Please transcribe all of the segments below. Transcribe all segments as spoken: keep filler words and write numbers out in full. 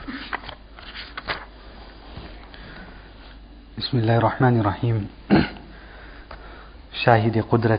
बिस्मिल्लाहिर्रहमानिर्रहीम। शाहिद कुदरत।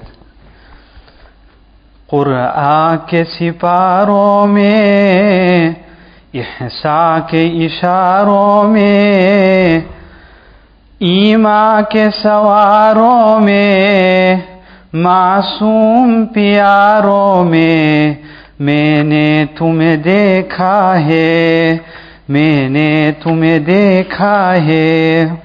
कुरआन के सिपारों में, इहसा के इशारों में, ईमा के सवारों में, मासूम प्यारों में मैंने तुम्हें देखा है, मैंने तुम्हें देखा है।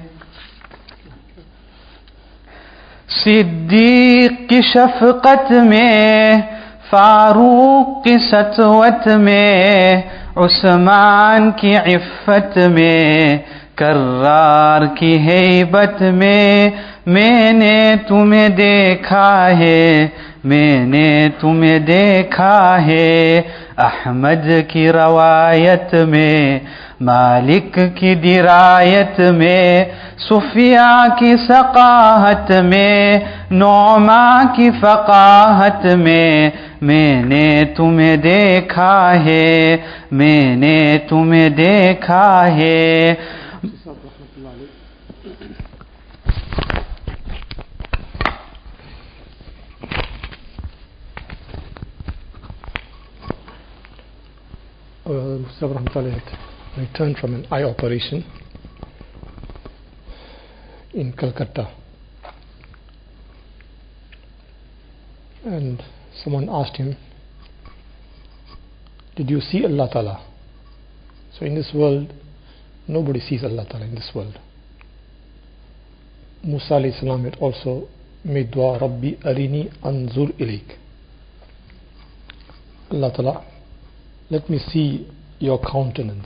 सिद्दीक की शफकत में, फारूक की सतवत में, उस्मान की इफ़्फ़त में, कर्रार की हैबत में मैंने तुम्हें देखा है, मैंने तुम्हें देखा है। अहमद की रवायत में, मालिक की दिरायत में, सुफिया की सकाहत में, नौमा की फ़काहत में मैंने तुम्हें देखा है, मैंने तुम्हें देखा है। Mustafa Rahmatullah had returned from an eye operation in Calcutta, and someone asked him, did you see Allah Ta'ala? So in this world nobody sees Allah Ta'ala in this world. Musa alayhi salam had also made dua, Rabbi arini anzur ilayk. Allah Ta'ala, let me see your countenance.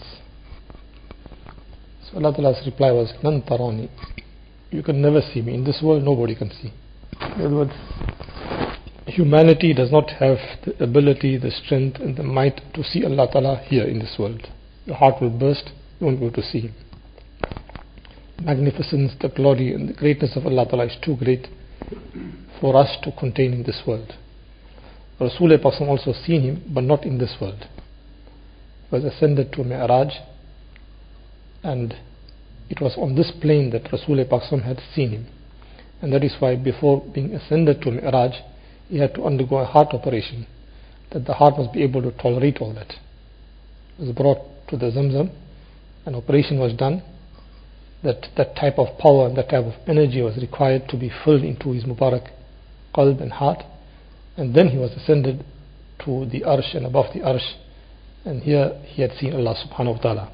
So Allah Ta'ala's reply was, Lan tarani, you can never see me. In this world nobody can see. In other words, humanity does not have the ability, the strength and the might to see Allah Ta'ala here in this world. Your heart will burst, you won't be able to see Him. Magnificence, the glory and the greatness of Allah Ta'ala is too great for us to contain in this world. Rasulullah Pak also seen Him, but not in this world. He was ascended to Mi'raj, and it was on this plane that Rasulullah Pak had seen Him. And that is why before being ascended to Mi'raj, he had to undergo a heart operation, that the heart must be able to tolerate all that. He was brought to the Zamzam, an operation was done, that that type of power and that type of energy was required to be filled into his Mubarak qalb and heart, and then he was ascended to the Arsh and above the Arsh, and here he had seen Allah subhanahu wa ta'ala.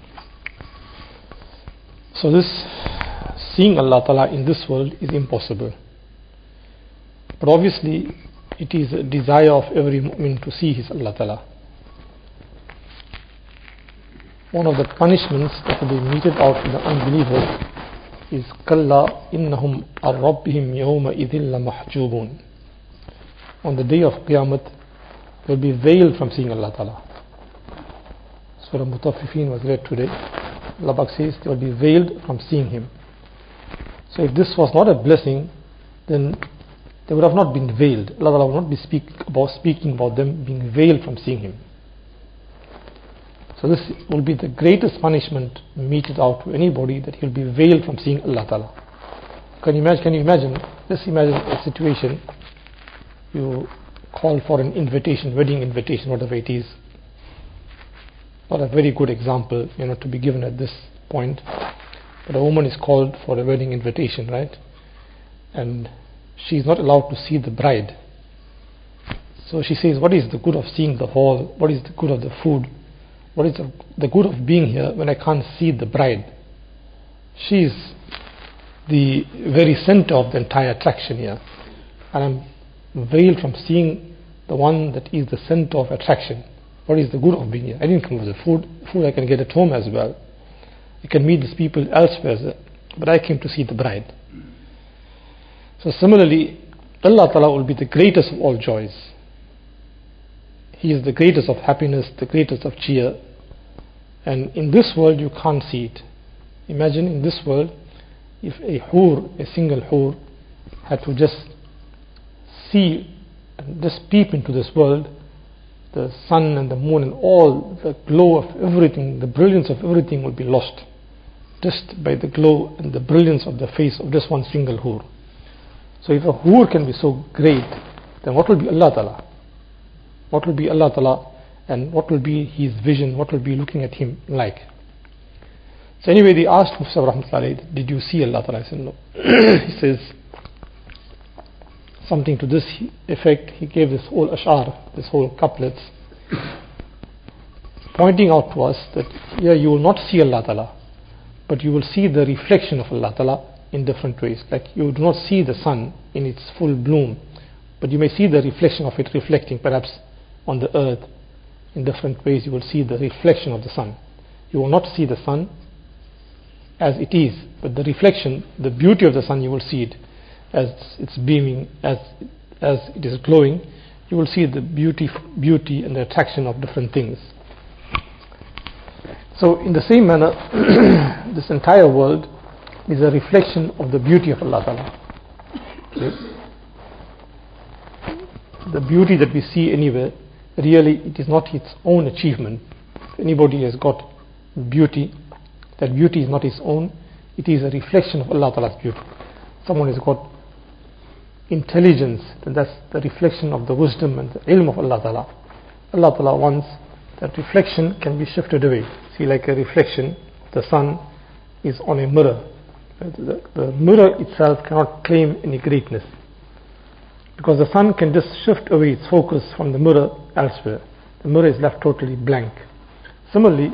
So this seeing Allah Ta'ala in this world is impossible. But obviously it is a desire of every mu'min to see his Allah Ta'ala. One of the punishments that will be meted out to the unbelievers is Kalla innahum ar-rabbihim yawma idhil mahjubun. On the day of Qiyamah they will be veiled from seeing Allah Ta'ala. Surah Mutaffifin was read today. Allah Pak says they will be veiled from seeing Him. So if this was not a blessing, then they would have not been veiled. Allah Ta'ala would not be speak about, speaking about them being veiled from seeing Him. So this will be the greatest punishment meted out to anybody, that he will be veiled from seeing Allah Ta'ala. Can you imagine? Can you imagine? Let's imagine a situation. You call for an invitation, wedding invitation, whatever it is. Not a very good example, you know, to be given at this point. But a woman is called for a wedding invitation, right? And she is not allowed to see the bride. So she says, what is the good of seeing the hall? What is the good of the food? What is the, the good of being here when I can't see the bride? She is the very center of the entire attraction here, and I'm veiled from seeing the one that is the center of attraction. What is the good of being here? I didn't come for the food. Food I can get at home as well. I can meet these people elsewhere, but I came to see the bride. So similarly, Allah Ta'ala will be the greatest of all joys. He is the greatest of happiness, the greatest of cheer. And in this world you can't see it. Imagine in this world, if a hur, a single hur, had to just see and just peep into this world, the sun and the moon and all the glow of everything, the brilliance of everything will be lost just by the glow and the brilliance of the face of just one single hur. So if a hur can be so great, then what will be Allah Ta'ala? What will be Allah Ta'ala, and what will be his vision, what will be looking at him like? So anyway, they asked Mufti Rahmatullahi, did you see Allah Ta'ala? He said no. He says something to this effect. He gave this whole ash'ar, this whole couplets, pointing out to us that yeah, you will not see Allah Ta'ala, but you will see the reflection of Allah Ta'ala in different ways. Like you do not see the sun in its full bloom, but you may see the reflection of it reflecting perhaps on the earth. In different ways you will see the reflection of the sun. You will not see the sun as it is, but the reflection, the beauty of the sun, you will see it as it's beaming, as as it is glowing. You will see the beauty beauty and the attraction of different things. So in the same manner, this entire world is a reflection of the beauty of Allah Ta'ala. Okay? The beauty that we see anywhere, really it is not its own achievement. If anybody has got beauty, that beauty is not his own, it is a reflection of Allah Ta'ala's beauty. Someone has got intelligence, then that's the reflection of the wisdom and the ilm of Allah Ta'ala. Allah Ta'ala wants that reflection can be shifted away. See, like a reflection, the sun is on a mirror. The, the mirror itself cannot claim any greatness, because the sun can just shift away its focus from the mirror elsewhere. The mirror is left totally blank. Similarly,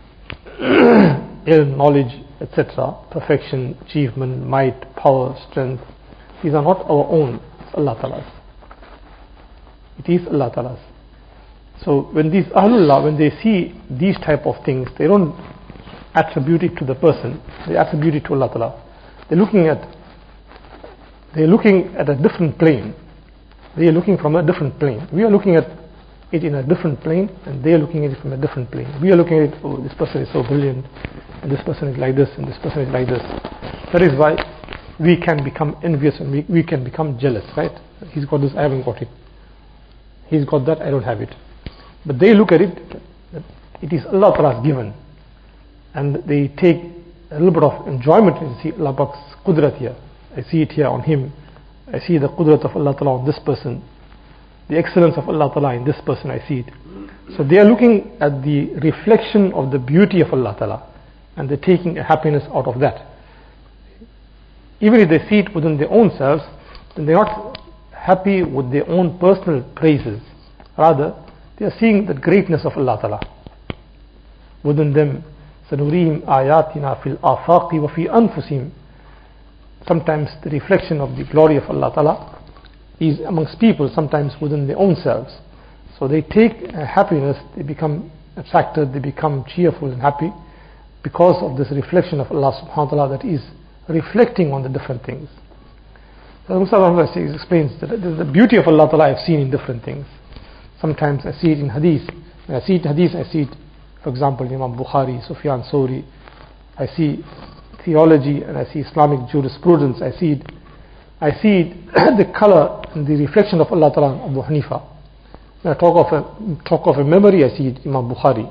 ilm, knowledge, et cetera, perfection, achievement, might, power, strength, these are not our own, it's Allah Ta'ala's. It is Allah Ta'ala's. So when these Ahlullah, when they see these type of things, they don't attribute it to the person, they attribute it to Allah Ta'ala. They're looking at they're looking at a different plane. They are looking from a different plane. We are looking at it in a different plane, and they are looking at it from a different plane. We are looking at it, oh, this person is so brilliant, and this person is like this, and this person is like this. That is why we can become envious, and we, we can become jealous, right? He's got this, I haven't got it. He's got that, I don't have it. But they look at it, it is Allah Ta'ala's given, and they take a little bit of enjoyment in see Allah Ta'ala's qudrat here. I see it here on him. I see the qudrat of Allah Ta'ala on this person, the excellence of Allah Ta'ala in this person, I see it. So they are looking at the reflection of the beauty of Allah Ta'ala, and they're taking a happiness out of that. Even if they see it within their own selves, then they're not happy with their own personal praises. Rather, they are seeing the greatness of Allah Ta'ala within them. سَنُرِيهِمْ آيَاتِنَا فِي الْآفَاقِ وَفِي أَنفُسِهِمْ. Sometimes the reflection of the glory of Allah Ta'ala is amongst people, sometimes within their own selves. So they take a happiness, they become attracted, they become cheerful and happy because of this reflection of Allah Subhanahu wa Ta'ala that is reflecting on the different things. So Musa explains that the beauty of Allah Ta'ala I have seen in different things. Sometimes I see it in hadith. When I see it in hadith, I see it, for example, Imam Bukhari, Sufyan Sawri. I see theology and I see Islamic jurisprudence. I see it, I see it, the color and the reflection of Allah Ta'ala on Abu Hanifa. When I talk of a, talk of a memory, I see it Imam Bukhari.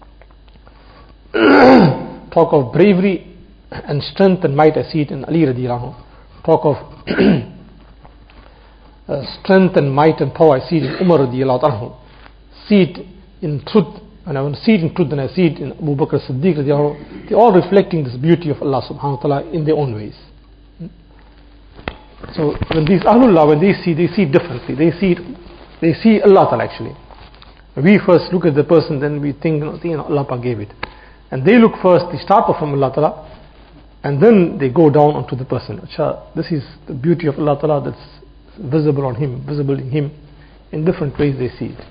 Talk of bravery and strength and might, I see it in Ali radiallahu anhu. Talk of Uh, strength and might and power, I see it in Umar radiallahu anhu. See it in truth, and I want to see it in truth, and I see it in Abu Bakr Siddiq radiallahu anhu. They're all reflecting this beauty of Allah subhanahu wa ta'ala in their own ways. So when these Ahlullah, when they see, they see differently. They see it, they see Allah ta'ala actually. We first look at the person, then we think, you know, Allah Ta'ala gave it. And they look first, they start off from Allah Ta'ala, and then they go down onto the person. Achha, this is the beauty of Allah Ta'ala that's visible on him, visible in him. In different ways they see it.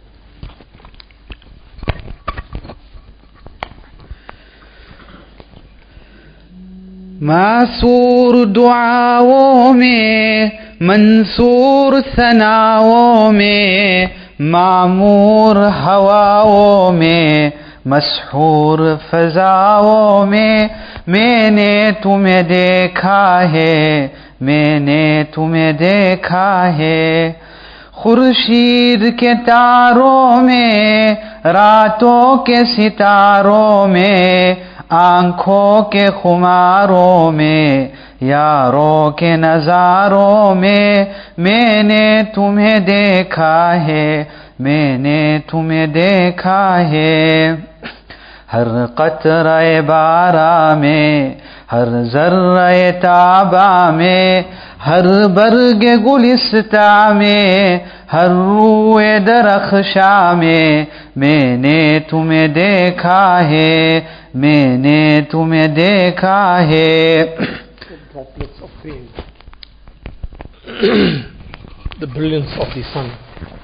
मासूर दुआओं में, मंसूर सनाओं में, मामूर हवाओं में, मशहूर फजाओं में, मैंने तुम्हें देखा है, मैंने तुम्हें देखा है। खुर्शीद के तारों में, रातों के सितारों में, आंखों के खुमारों में, यारों के नजारों में, मैंने तुम्हें देखा है, मैंने तुम्हें देखा है। हर कतरे बारा में, हर जर्रे ताबा में, हर बर्ग गुलिस्ता में, हर रूए दरख्शा में, मैंने तुम्हें देखा है, मैंने तुम्हें देखा है। Droplets of rain, the brilliance of the sun,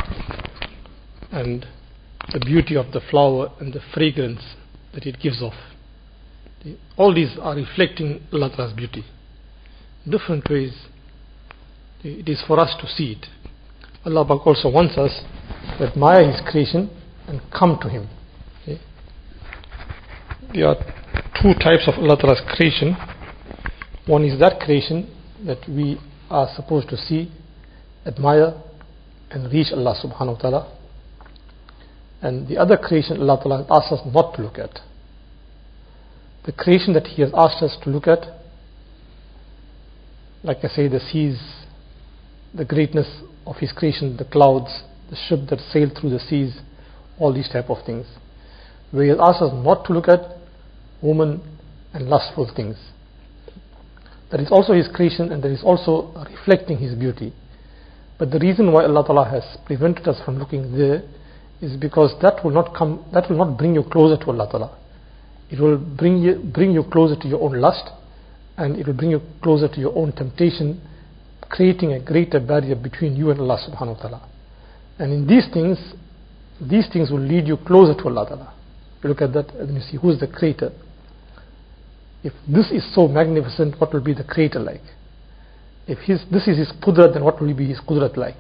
and the beauty of the flower and the fragrance that it gives off. All these are reflecting Allah Ta'ala's beauty. Different ways. It is for us to see it. Allah Ta'ala also wants us to admire His creation and come to Him. Okay? There are two types of Allah Ta'ala's creation. One is that creation that we are supposed to see, admire, and reach Allah Subhanahu wa Ta'ala. And the other creation Allah Ta'ala asks us not to look at. The creation that He has asked us to look at, like I say, the seas, the greatness of His creation, the clouds, the ship that sailed through the seas, all these type of things. Where He has asked us not to look at women and lustful things. That is also His creation, and that is also reflecting His beauty. But the reason why Allah Ta'ala has prevented us from looking there is because that will not come, that will not bring you closer to Allah Ta'ala. It will bring you, bring you closer to your own lust, and it will bring you closer to your own temptation, creating a greater barrier between you and Allah Subhanahu wa Ta'ala. And in these things, these things will lead you closer to Allah Ta'ala. You look at that and you see who is the creator. If this is so magnificent, what will be the creator like? If his, this is His qudrat, then what will be His qudrat like?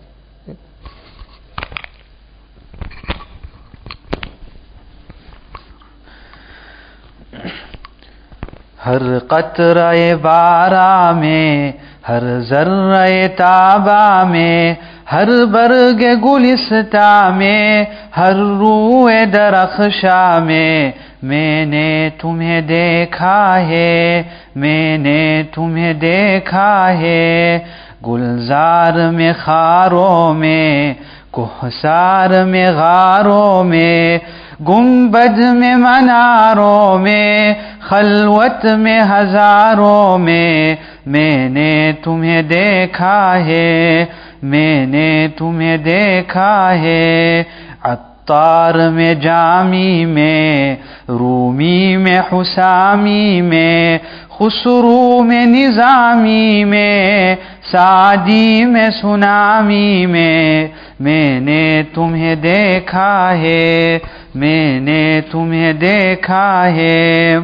हर कतरे बारा में, हर जर्रे ताबा में, हर बर्ग गुलिस्ता में, हर रूए दरख्शा में, मैंने तुम्हें देखा है, मैंने तुम्हें देखा है। गुलजार में खारों में, कुहसार में गारों में, गुंबद में मनारों में, खलवत में हजारों में, मैंने तुम्हें देखा है, मैंने तुम्हें देखा है। अत्तार में जामी में, रूमी में हुसामी में, खुसरू में निजामी में, सादी में सुनामी में, मैंने तुम्हें देखा है, मैंने तुम्हें देखा है।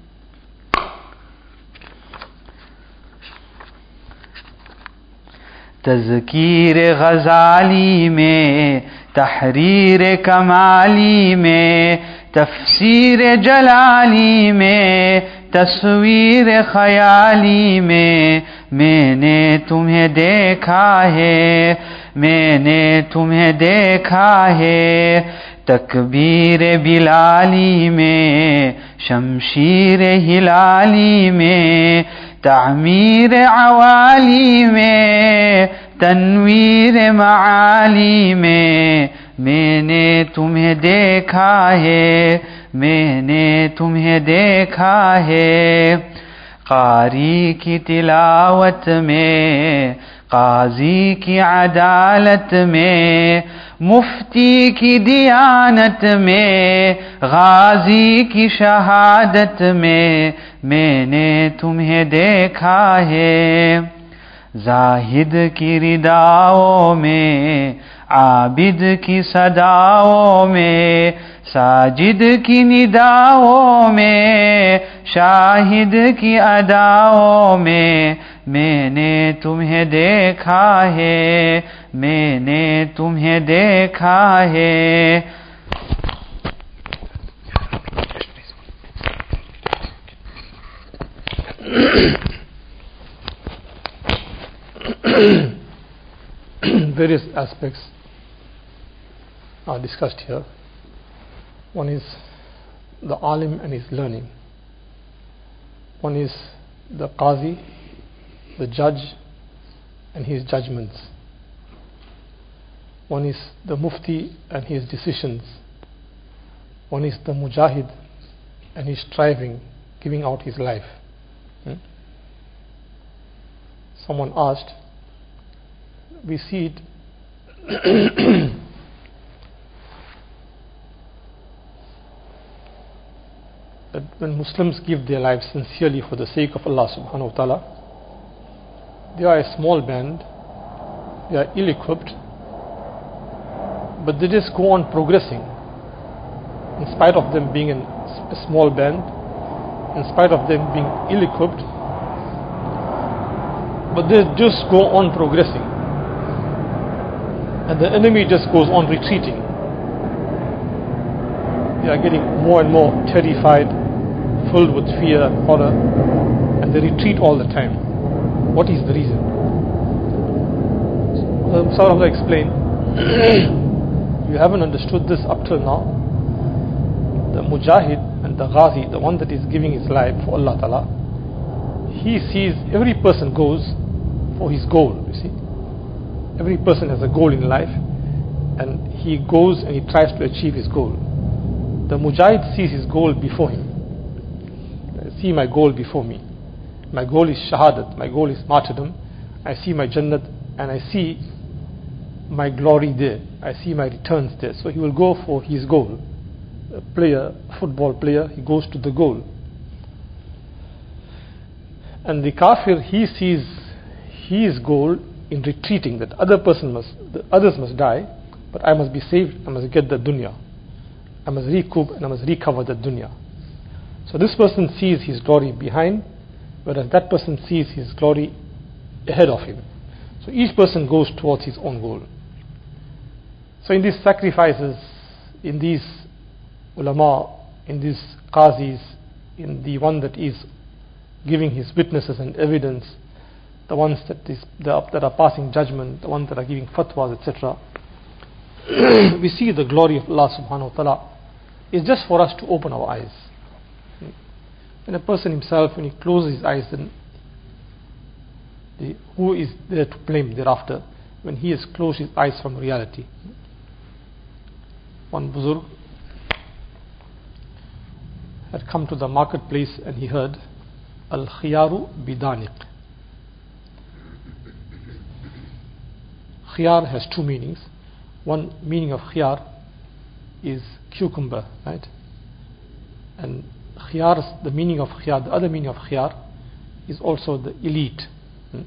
तज़कीर गज़ाली में, तहरीर कमाली में, तफसीर जलाली में, तस्वीर ख़याली में, मैंने तुम्हें देखा है, मैंने तुम्हें देखा है। तकबीर बिलाली में, शमशीर हिलाली में, तामीर अवाली में, तनवीर माली में, मैंने तुम्हें देखा है, मैंने तुम्हें देखा है। कारी की तिलावत में, काजी की अदालत में, मुफ्ती की दियानत में, गाजी की शहादत में, मैंने तुम्हें देखा है। जाहिद की रिदाओं में, आबिद की सदाओं में, साजिद की निदाओं में, शाहिद की अदाओं में, मैंने तुम्हें देखा है, मैंने तुम्हें देखा है। Various aspects are discussed here. One is the alim and his learning. One is the qazi, the judge, and his judgments. One is the mufti and his decisions. One is the mujahid and his striving, giving out his life. Hmm? Someone asked, we see it that when Muslims give their lives sincerely for the sake of Allah subhanahu wa ta'ala, they are a small band, they are ill-equipped, but they just go on progressing in spite of them being in a small band, in spite of them being ill-equipped, but they just go on progressing, and the enemy just goes on retreating. They are getting more and more terrified, filled with fear and horror, and they retreat all the time. What is the reason? Musawwar explained, you haven't understood this up till now. The mujahid and the ghazi, the one that is giving his life for Allah Ta'ala, he sees every person goes for his goal, you see. Every person has a goal in life, and he goes and he tries to achieve his goal. The mujahid sees his goal before him. I see my goal before me. My goal is shahadat, my goal is martyrdom. I see my jannat and I see my glory there. I see my returns there. So he will go for his goal. A player, a football player, he goes to the goal. And the kafir, he sees his goal in retreating, that other person must, the others must die, but I must be saved, I must get the dunya. I must recoup and I must recover the dunya. So this person sees his glory behind, whereas that person sees his glory ahead of him. So each person goes towards his own goal. So in these sacrifices, in these ulama, in these qazis, in the one that is giving his witnesses and evidence, the ones that, is, that are passing judgment, the ones that are giving fatwas, et cetera, we see the glory of Allah subhanahu wa ta'ala is just for us to open our eyes. When a person himself, when he closes his eyes, then the, who is there to blame thereafter when he has closed his eyes from reality? One buzurg had come to the marketplace and he heard Al-Khiyaru Bidaniq. Khiyar has two meanings. One meaning of khiyar is cucumber, right? And khiyar, the meaning of khiyar, the other meaning of khiyar is also the elite. Hmm?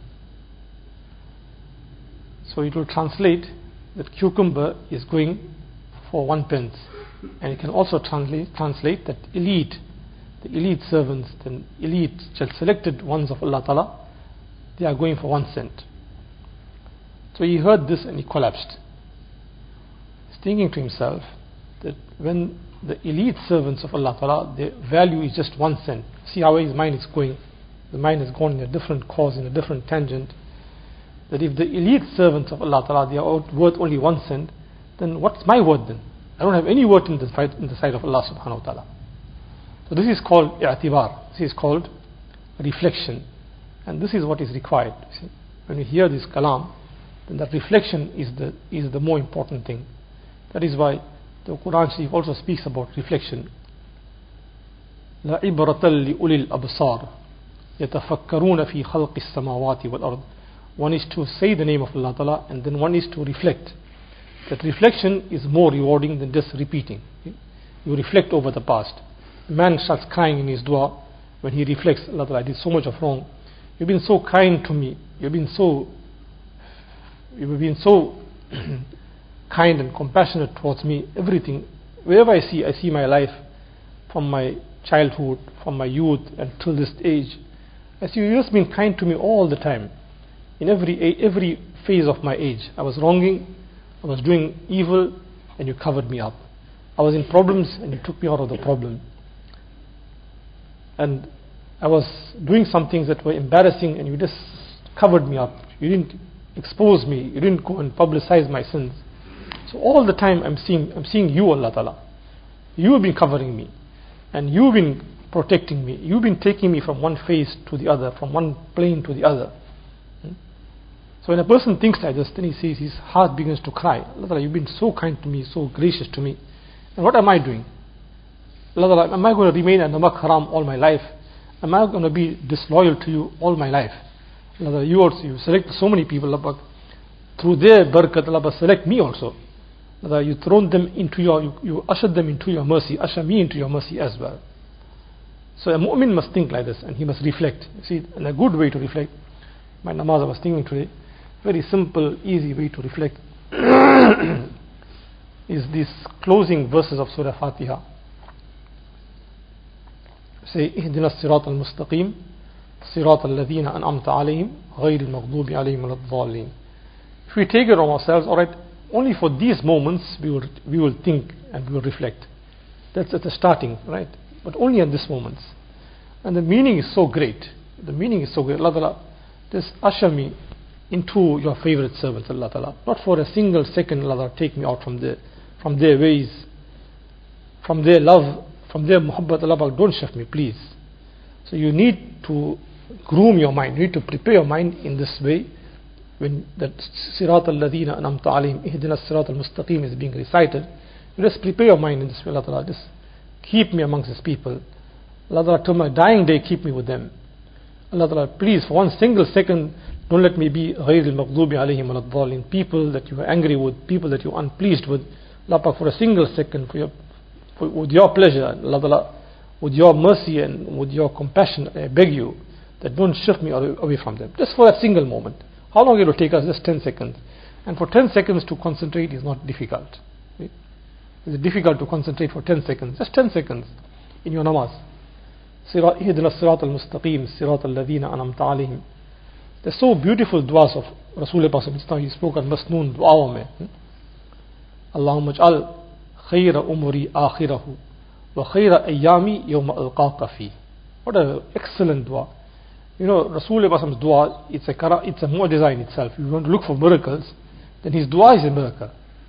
So it will translate that cucumber is going for one pence, and it can also translate translate that elite, the elite servants, the elite selected ones of Allah Ta'ala, they are going for one cent. So he heard this and he collapsed. Thinking to himself that when the elite servants of Allah Ta'ala, their value is just one cent. See how his mind is going. The mind has gone in a different cause, in a different tangent. That if the elite servants of Allah Ta'ala, they are worth only one cent, then what's my worth then? I don't have any worth in the, fight, in the sight of Allah Subhanahu wa Ta'ala. So this is called i'tibar. This is called reflection. And this is what is required. See? When we hear this kalam, then that reflection is the, is the more important thing. That is why the Quran Sharif also speaks about reflection. لا عبرة لأولي الأبصار يتفكرون في خلق السماوات والأرض. One is to say the name of Allah Ta'ala, and then one is to reflect. That reflection is more rewarding than just repeating. You reflect over the past. The man starts crying in his dua when he reflects, Allah Ta'ala, I did so much of wrong. You've been so kind to me. You've been so You've been so kind and compassionate towards me. Everything, wherever I see, I see my life from my childhood, from my youth until this age. I see you've just been kind to me all the time. In every every phase of my age, I was wronging, I was doing evil, and you covered me up. I was in problems, and you took me out of the problem. And I was doing some things that were embarrassing, and you just covered me up. You didn't expose me. You didn't go and publicize my sins. So all the time I'm seeing, I'm seeing you, Allah Ta'ala. You've been covering me, and you've been protecting me. You've been taking me from one phase to the other, from one plane to the other. So when a person thinks like this, then he sees his heart begins to cry. Allah Ta'ala, you've been so kind to me, so gracious to me. And what am I doing? Allah Ta'ala, am I going to remain a namak haram all my life? Am I going to be disloyal to you all my life? Allah Ta'ala, you also, you select so many people, Allah Ta'ala, through their barakat, Allah Ta'ala, select me also. Allah Ta'ala, you thrown them into your, you, you ushered them into your mercy, usher me into your mercy as well. So a mu'min must think like this, and he must reflect. You see, and a good way to reflect, my namaz I was thinking today, very simple, easy way to reflect is these closing verses of Surah Fatiha. Say, اهدنا الصراط المستقيم صراط الذين أنعمت عليهم غير المغضوب عليهم ولا الضالين. If we take it on ourselves, alright, only for these moments we will we will think and we will reflect. That's at the starting, right? But only at these moments. And the meaning is so great. The meaning is so great. Allah Ta'ala, just usher me into your favorite servants, Allah Ta'ala. Not for a single second, Allah Ta'ala, take me out from their, from their ways, from their love, from their muhabbat, Allah Ta'ala, don't shift me, please. So you need to groom your mind, you need to prepare your mind in this way. When that Sirat al-Ladina anamta alayhim, ihdina Sirat al-Mustaqim is being recited, you just prepare your mind in this way, Allah Ta'ala, just keep me amongst these people. Allah Ta'ala, till my dying day, keep me with them. Allah Ta'ala, please, for one single second, don't let me be غير المغضوب عليهم ولا الضالين, people that you are angry with, people that you are unpleased with. Allah, for a single second, for your, for, with your pleasure, Allah Ta'ala, with your mercy and with your compassion, I beg you that don't shift me away from them. Just for a single moment. How long it will take us? Just ten seconds. And for ten seconds to concentrate is not difficult. It's difficult to concentrate for ten seconds. Just ten seconds in your namaz. اهدنا الصراط المستقيم صراط الذين أنعمت عليهم. There's so beautiful du'as of Rasulullah. Now he spoke on Masnoon du'a mein. Allahumma ij'al khayra umri akhirahu wa khayra ayyami yawma alqaka fi. What an excellent dua. You know, Rasulullah dua, it's a kara, it's a mu'jiza in itself. If you want to look for miracles, then his dua is a miracle.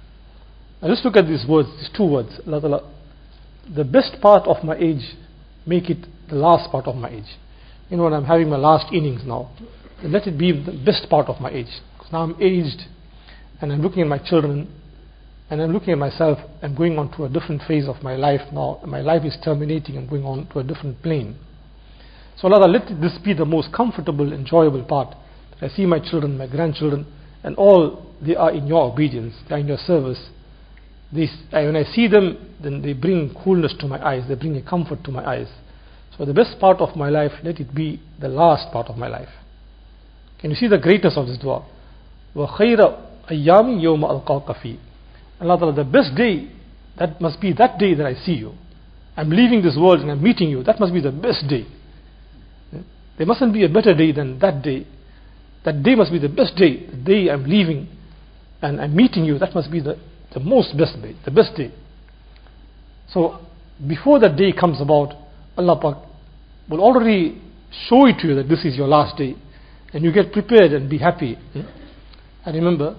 Now just look at these words, these two words. Allah Ta'ala, the best part of my age, make it the last part of my age. You know, when I'm having my last innings now, then let it be the best part of my age. Because now I'm aged, and I'm looking at my children, and I'm looking at myself, I'm going on to a different phase of my life now. My life is terminating, I'm going on to a different plane. So Allah, let this be the most comfortable, enjoyable part. That I see my children, my grandchildren, and all they are in your obedience, they are in your service. They, when I see them, then they bring coolness to my eyes, they bring a comfort to my eyes. So the best part of my life, let it be the last part of my life. Can you see the greatness of this dua? وَخَيْرَ أَيَّامِ يَوْمَ أَلْقَاكَ فِي. Allah Ta'ala, the best day, that must be that day that I see you. I'm leaving this world and I'm meeting you. That must be the best day. There mustn't be a better day than that day. That day must be the best day. The day I'm leaving and I'm meeting you, that must be the, the most best day, the best day. So before that day comes about, Allah Pak will already show it to you that this is your last day, and you get prepared and be happy. I remember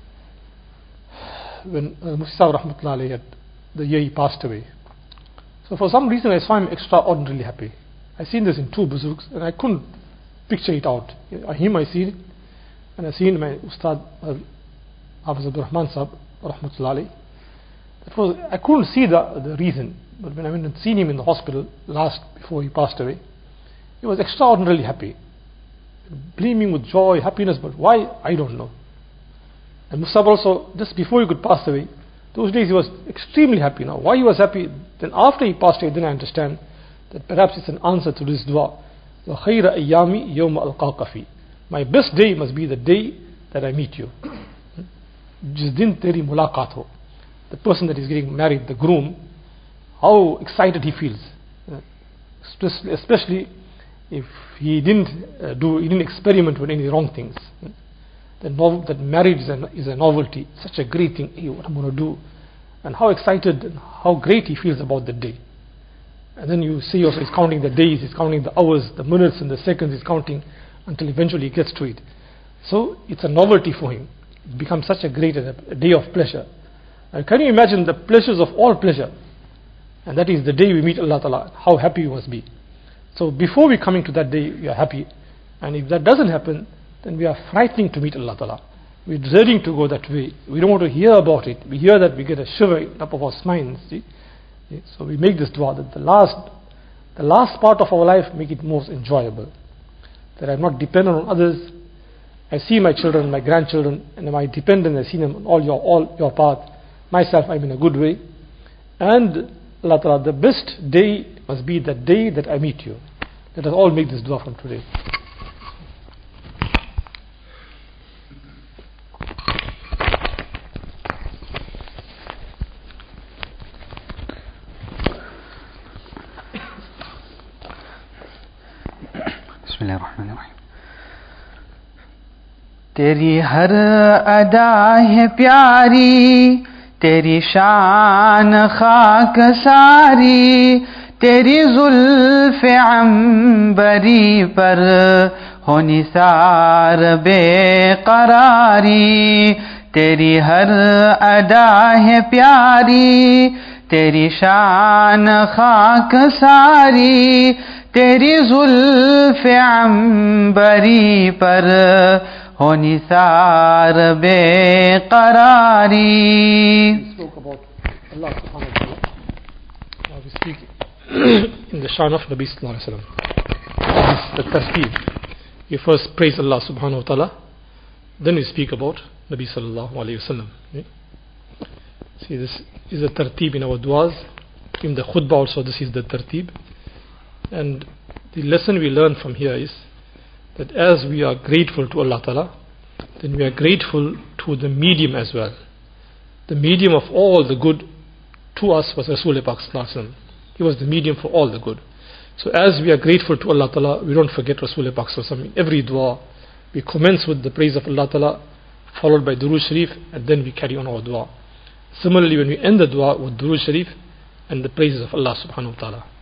when uh, Mufti Sahib Rahmatullah Alayhi had, the year he passed away. So for some reason I saw him extraordinarily happy. I seen this in two buzuks and I couldn't picture it out. Him I see it, and I seen my Ustad uh, Hafiz Abdul Rahman Sahib Rahmatullah Alayhi. That was, I couldn't see the, the reason, but when I went and seen him in the hospital last before he passed away, he was extraordinarily happy, beaming with joy, happiness, but why, I don't know. And Musab also, just before he could pass away, those days he was extremely happy. Now why he was happy, then after he passed away, then I understand that perhaps it's an answer to this dua. وَخَيْرَ أَيَّامِ يَوْمَ أَلْقَاكَ فِي. My best day must be the day that I meet you. Jis din teri mulaqat ho. The person that is getting married, the groom, how excited he feels. Especially if he didn't uh, do, he didn't experiment with any wrong things. That, nov- that marriage is a, is a novelty, such a great thing. Hey, what I'm going to do, and how excited and how great he feels about the day. And then you see yourself, he's counting the days, he's counting the hours, the minutes and the seconds, he's counting until eventually he gets to it. So it's a novelty for him. It becomes such a great a day of pleasure. And can you imagine the pleasures of all pleasure? And that is the day we meet Allah Ta'ala, how happy you must be. So before we coming to that day, we are happy. And if that doesn't happen, then we are frightening to meet Allah Ta'ala. We're dreading to go that way. We don't want to hear about it. We hear that, we get a shiver in top of our spines. See? So we make this dua that the last, the last part of our life, make it most enjoyable. That I'm not dependent on others. I see my children, my grandchildren, and I depend on, I see them on all your, all your path. Myself, I'm in a good way. And Allah Ta'ala, the best day must be the day that I meet you. Let us all make this dua from today. Bismillahirrahmanirrahim. तेरी हर अदा है प्यारी, तेरी शान खाक सारी, तेरी जुल्फ अंबरी पर हो निसार बेकरारी। तेरी हर अदा है प्यारी, तेरी शान खाक सारी, तेरी जुल्फ अंबरी पर हो निसार बेकरारी। Spoke about Allah subhanahu wa ta'ala. Now we speak in the shan of Nabi sallallahu alayhi wa sallam. This is the tartib. We first praise Allah subhanahu wa ta'ala, then we speak about Nabi sallallahu alayhi wa sallam. See, this is a tartib in our du'as. In the khutbah also this is the tartib. And the lesson we learn from here is that as we are grateful to Allah Ta'ala, then we are grateful to the medium as well. The medium of all the good to us was Rasulullah Pak Sallallahu Alaihi Wasallam. He was the medium for all the good. So as we are grateful to Allah Ta'ala, we don't forget Rasulullah Pak Sallallahu Alaihi Wasallam. In every dua, we commence with the praise of Allah Ta'ala, followed by Durood Sharif, and then we carry on our dua. Similarly, when we end the dua with Durood Sharif and the praises of Allah Subhanahu Wa Ta'ala.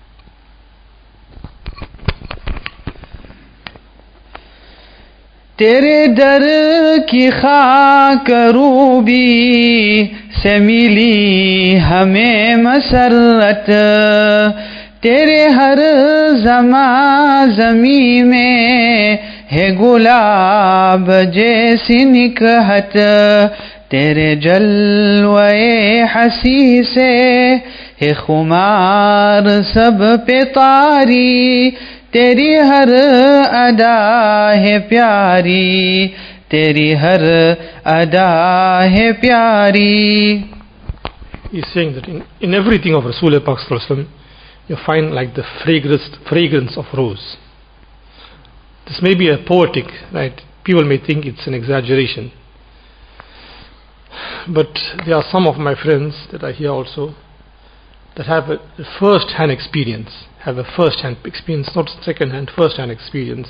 तेरे दर की खाक Ruby से मिली हमें मसरत, तेरे हर ज़मा ज़मी में है गुलाब जैसी निकहत, तेरे जलवे हसी से है खुमार सब पे तारी, तेरी हर अदा है प्यारी, तेरी हर अदा है प्यारी. He's saying that in, in everything of Rasulullah Pak Sallallahu Alaihi Wasallam, you find like the fragrance, fragrance of rose. This may be a poetic, right? People may think it's an exaggeration. But there are some of my friends that I hear also that have a first-hand experience, have a first-hand experience, not second-hand, first-hand experience.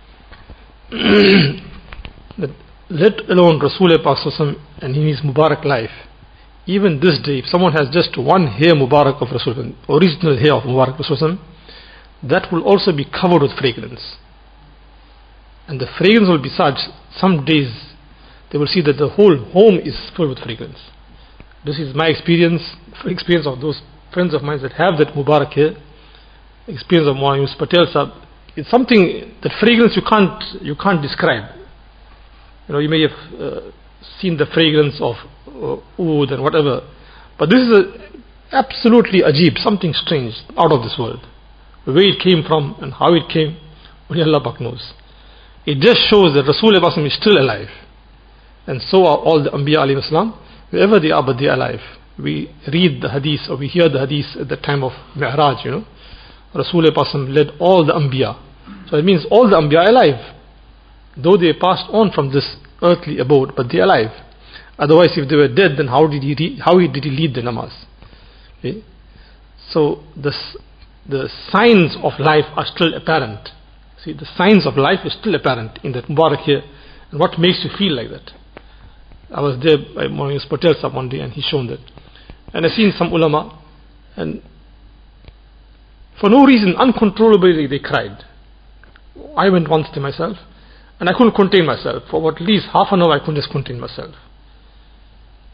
That let alone Rasulullah Pak Sallallahu Alaihi Wasallam and in his Mubarak life, even this day, if someone has just one hair Mubarak of Rasulullah, original hair of Mubarak Rasulullah, that will also be covered with fragrance. And the fragrance will be such, some days they will see that the whole home is filled with fragrance. This is my experience, experience of those friends of mine that have that Mubarak hair, experience of Maulana Yusuf Patel Sahib. It's something, that fragrance you can't, you can't describe. You know, you may have uh, seen the fragrance of uh, oud and whatever, but this is a, absolutely ajib, something strange, out of this world. Where it came from and how it came, only Allah Pak knows. It just shows that Rasulullah is still alive, and so are all the Anbiya alayhi salam. Wherever they are, but they are alive. We read the hadith or we hear the hadith at the time of Mi'raj, you know. Rasulullah led all the Anbiya. So it means all the Anbiya are alive. Though they passed on from this earthly abode, but they are alive. Otherwise, if they were dead, then how did he re- how did he lead the namaz? Okay? So this, the signs of life are still apparent. See, the signs of life is still apparent in that Mubarak here. And what makes you feel like that? I was there by Maulana Yusuf Patel Sahib one day, and he shown that. And I seen some ulama, and for no reason, uncontrollably they cried. I went once to myself, and I couldn't contain myself. For at least half an hour I couldn't just contain myself.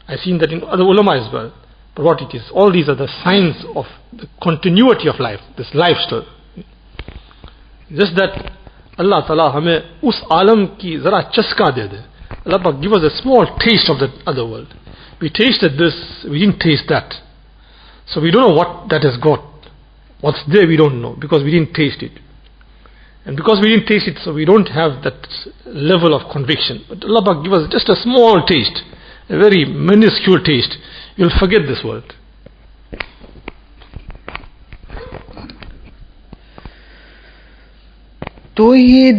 I've seen that in other ulama as well. But what it is, all these are the signs of the continuity of life, this lifestyle. Just that Allah Ta'ala hame us alam ki zara chaska de de. Allah Ta'ala give us a small taste of the other world. We tasted this, we didn't taste that. So we don't know what that has got. What's there we don't know, because we didn't taste it. And because we didn't taste it, so we don't have that level of conviction. But Allah Ta'ala give us just a small taste, a very minuscule taste. You'll forget this world. तू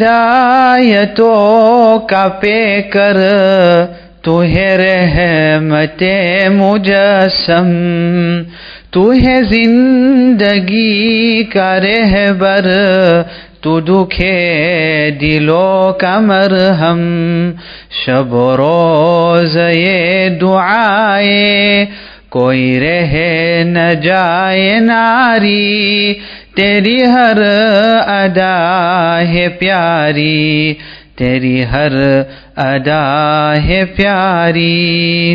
हिदायतों का picker, तू है रहमते मुजस्सम, तू है जिंदगी का रहबर, तू दुखे दिलों का मरहम। शब रोज ये दुआए कोई रहे न जाए नारी, तेरी हर अदा है प्यारी, तेरी हर अदा है प्यारी।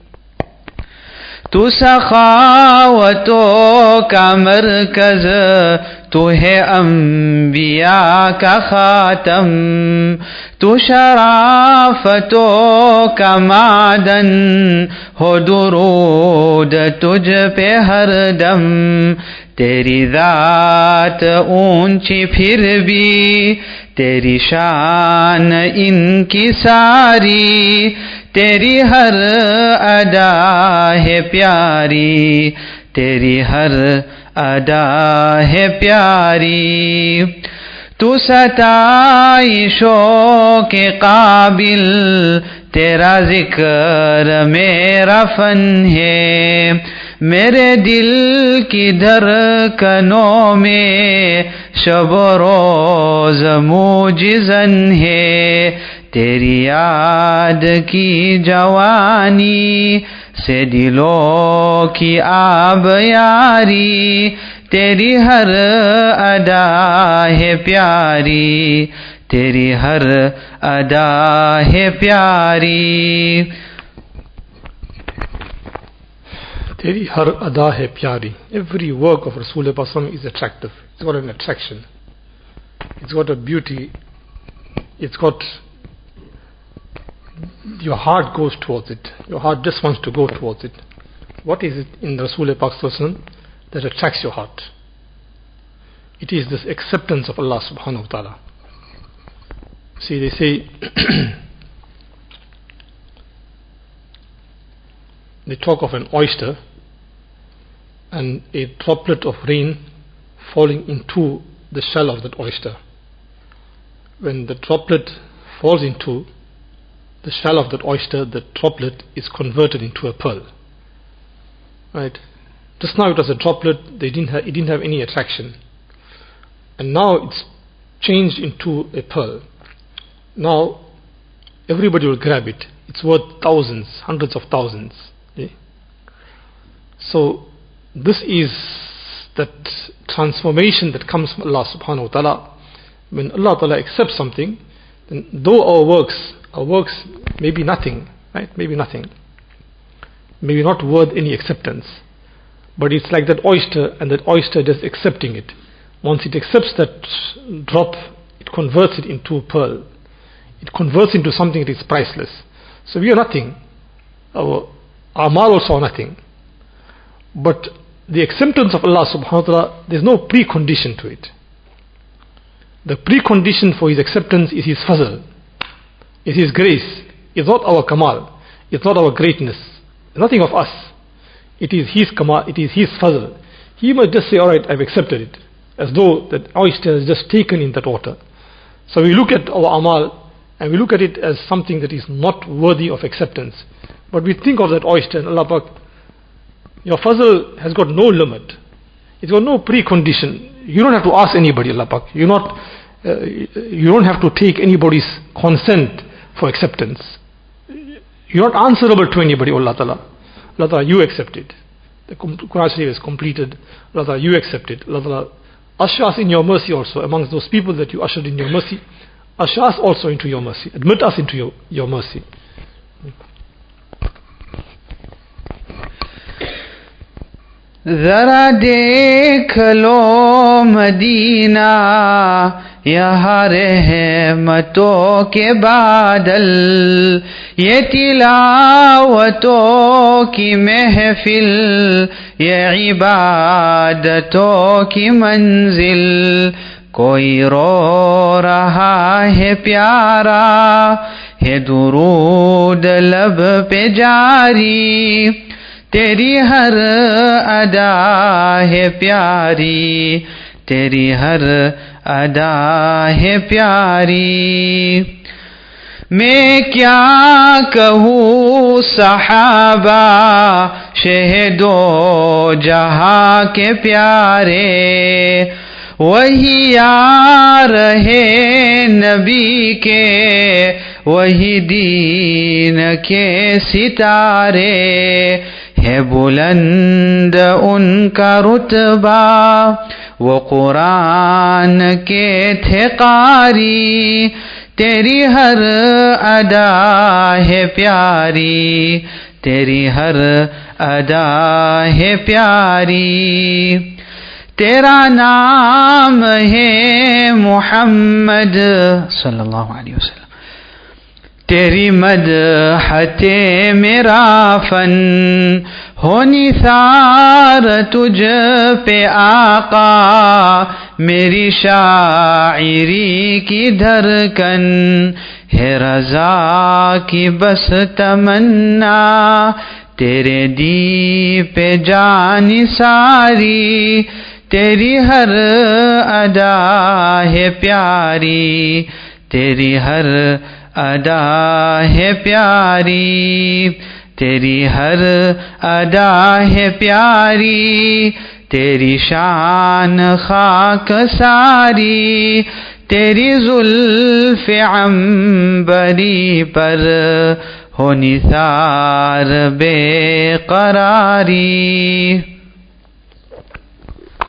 तू सखावतों का मरकज, तू है अंबिया का खातम, तू शराफतों का मादन, हो दुरूद तुझ पे हर दम। तेरी ज़ात ऊंची फिर भी तेरी शान इनकी सारी, तेरी हर अदा है प्यारी, तेरी हर अदा है प्यारी। तू सताइशों के काबिल, तेरा जिक्र मेरा फन है, मेरे दिल की धड़कनों में शब रोज मुजिज़न है। तेरी याद की जवानी से दिलों की आब यारी, तेरी हर अदा है प्यारी, तेरी हर अदा है प्यारी। तेरी हर अदा है प्यारी. Every work of Rasulullah is attractive. It's got an attraction. It's got a beauty. It's got, your heart goes towards it. Your heart just wants to go towards it. What is it in Rasulullah that attracts your heart? It is this acceptance of Allah subhanahu wa ta'ala. See, they say they talk of an oyster and a droplet of rain falling into the shell of that oyster. When the droplet falls into the shell of that oyster, the droplet is converted into a pearl. Right? Just now it was a droplet, they didn't have, it didn't have any attraction. And now it's changed into a pearl. Now everybody will grab it. It's worth thousands, hundreds of thousands. Okay? So this is that transformation that comes from Allah subhanahu wa ta'ala. When Allah ta'ala accepts something, then though our works, our works may be nothing, right? Maybe nothing. Maybe not worth any acceptance. But it's like that oyster, and that oyster just accepting it. Once it accepts that drop, it converts it into a pearl. It converts into something that is priceless. So we are nothing. Our amal also are nothing. But the acceptance of Allah subhanahu wa ta'ala, there's no precondition to it. The precondition for His acceptance is His fazl, is His grace. It's not our kamal, it's not our greatness, it's nothing of us. It is His kamal, it is His fazl. He must just say, alright, I've accepted it, as though that oyster is just taken in that water. So we look at our amal and we look at it as something that is not worthy of acceptance. But we think of that oyster and Allah Pak, your fazl has got no limit. It's got no precondition. You don't have to ask anybody, Allah Pak. You're not, uh, you don't have to take anybody's consent for acceptance. You're not answerable to anybody, Allah Ta'ala. Allah Ta'ala, you accept it. The Quran Sharif is completed. Allah Ta'ala, you accept it. Allah Ta'ala, usher us in your mercy also. Amongst those people that you ushered in your mercy, usher us also into your mercy. Admit us into your, your mercy. जरा देख लो Medina, यहाँ रहमतों के बादल, ये तिलावतों की महफिल, ये इबादतों की मंजिल। कोई रो रहा है प्यारा, है दुरूद लब पे जारी, तेरी हर अदा है प्यारी, तेरी हर अदा है प्यारी। मैं क्या कहूँ सहाबा, शहीदो जहाँ के प्यारे, वही यार है नबी के, वही दीन के सितारे। है बुलंद उनका रुतबा, वो कुरान के थे कारी, तेरी हर अदा है प्यारी, तेरी हर अदा है प्यारी। तेरा नाम है मुहम्मद सल्लल्लाहु अलैहि वसल्लम, तेरी मदहते मेरा फन, हो निसार तुझ पे आका, मेरी शायरी की धड़कन, है रज़ा की बस तमन्ना, तेरे दीप पे जानी सारी, तेरी हर अदा है प्यारी, तेरी हर अदा है प्यारी, तेरी हर अदा है प्यारी। तेरी शान खाक सारी, तेरी जुल्फ़े अंबरी पर, हो निसार बेकरारी।